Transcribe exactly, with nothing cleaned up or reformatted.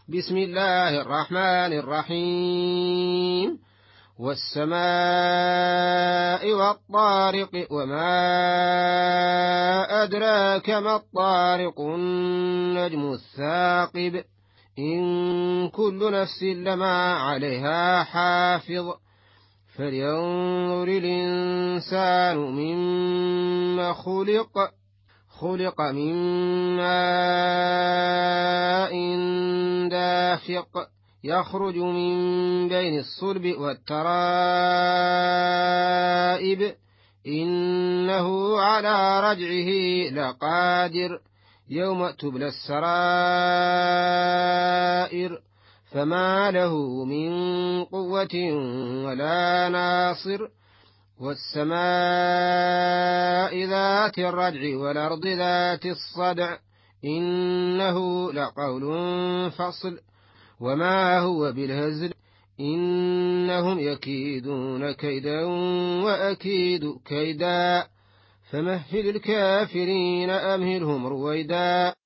بسم الله الرحمن الرحيم والسماء والطارق وما أدراك ما الطارق النجم الثاقب إن كل نفس لما عليها حافظ فلينظر الإنسان مما خلق خلق من ماء دافق يخرج من بين الصلب والترائب إنه على رجعه لقادر يوم تبلى السرائر فما له من قوة ولا ناصر والسماء ذات الرجع والأرض ذات الصدع إنه لقول فصل وما هو بالهزل إنهم يكيدون كيدا وأكيد كيدا فمهل الكافرين أمهلهم رويدا.